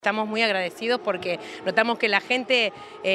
Estamos muy agradecidos porque notamos que la gente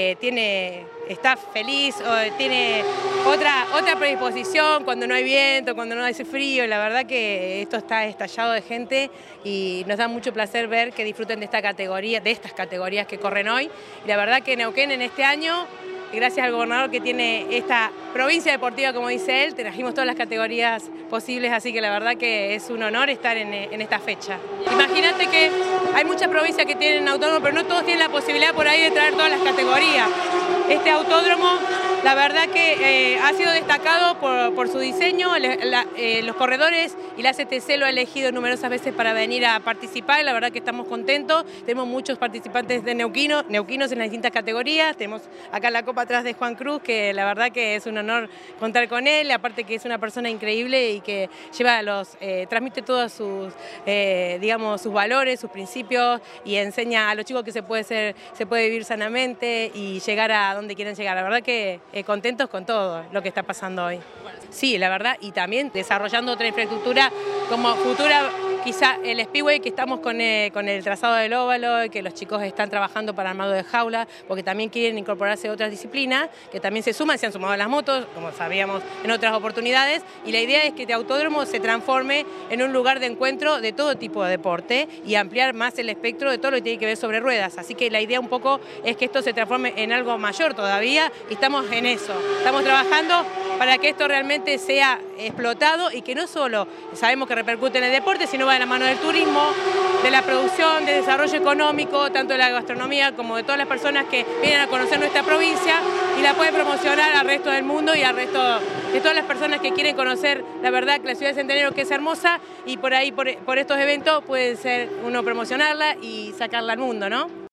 está feliz, tiene otra predisposición cuando no hay viento, cuando no hace frío. La verdad que esto está estallado de gente y nos da mucho placer ver que disfruten de esta categoría, de estas categorías que corren hoy. Y la verdad que Neuquén en este año, gracias al gobernador que tiene esta provincia deportiva, como dice él, trajimos todas las categorías posibles, así que la verdad que es un honor estar en esta fecha. Imagínate que hay muchas provincias que tienen autódromo, pero no todos tienen la posibilidad por ahí de traer todas las categorías. Este autódromo, la verdad que ha sido destacado por su diseño, los corredores y la CTC lo ha elegido numerosas veces para venir a participar, y la verdad que estamos contentos. Tenemos muchos participantes de neuquinos en las distintas categorías. Tenemos acá la copa atrás de Juan Cruz, que la verdad que es un honor contar con él, aparte que es una persona increíble y que transmite todos sus valores, sus principios, y enseña a los chicos que se puede vivir sanamente y llegar a donde quieren llegar. La verdad que contentos con todo lo que está pasando hoy. Sí, la verdad, y también desarrollando otra infraestructura como futura, quizá el Speedway, que estamos con el trazado del óvalo, que los chicos están trabajando para armado de jaula, porque también quieren incorporarse a otras disciplinas, que también se han sumado a las motos, como sabíamos en otras oportunidades, y la idea es que este autódromo se transforme en un lugar de encuentro de todo tipo de deporte y ampliar más el espectro de todo lo que tiene que ver sobre ruedas. Así que la idea un poco es que esto se transforme en algo mayor todavía, y estamos en eso. Estamos trabajando para que esto realmente sea explotado y que no solo sabemos que repercute en el deporte, sino va de la mano del turismo, de la producción, del desarrollo económico, tanto de la gastronomía como de todas las personas que vienen a conocer nuestra provincia, y la puede promocionar al resto del mundo y al resto de todas las personas que quieren conocer la verdad que la ciudad de Centenario, que es hermosa, y por ahí, por estos eventos, puede ser uno promocionarla y sacarla al mundo, ¿no?